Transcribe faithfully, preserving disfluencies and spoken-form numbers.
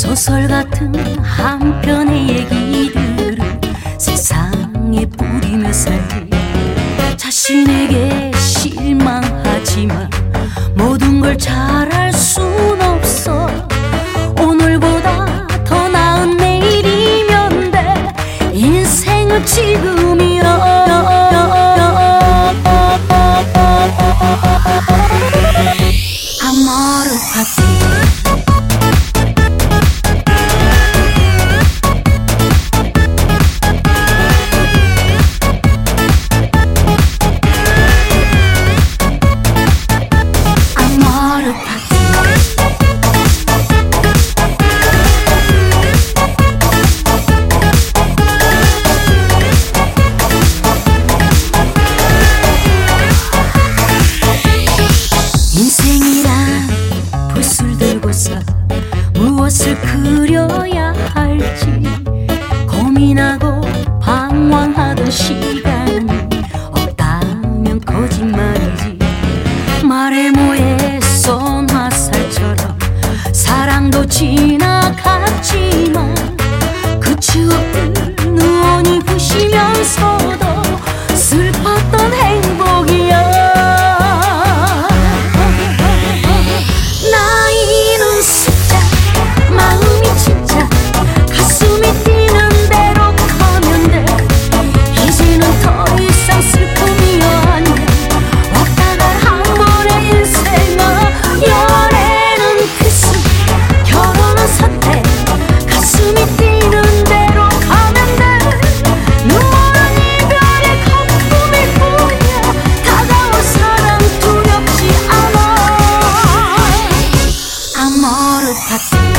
소설 같은 한 편의 얘기들을 세상에 뿌리며 살지. 자신에게 실망하지만 모든 걸 잘할 순 없어. 오늘보다 더 나은 내일이면 돼. 인생은 지금이야. Amore Fati. 인생이란 붓을 들고서 무엇을 그려야 할지 고민하고 방황하던 시간이 없다면 거짓말이지. 말에 뭐에 쏜 화살처럼 사랑도 지나갔지만 그 추억들 누원이 부시면서도 슬펐던 행복이야. Amore Fati.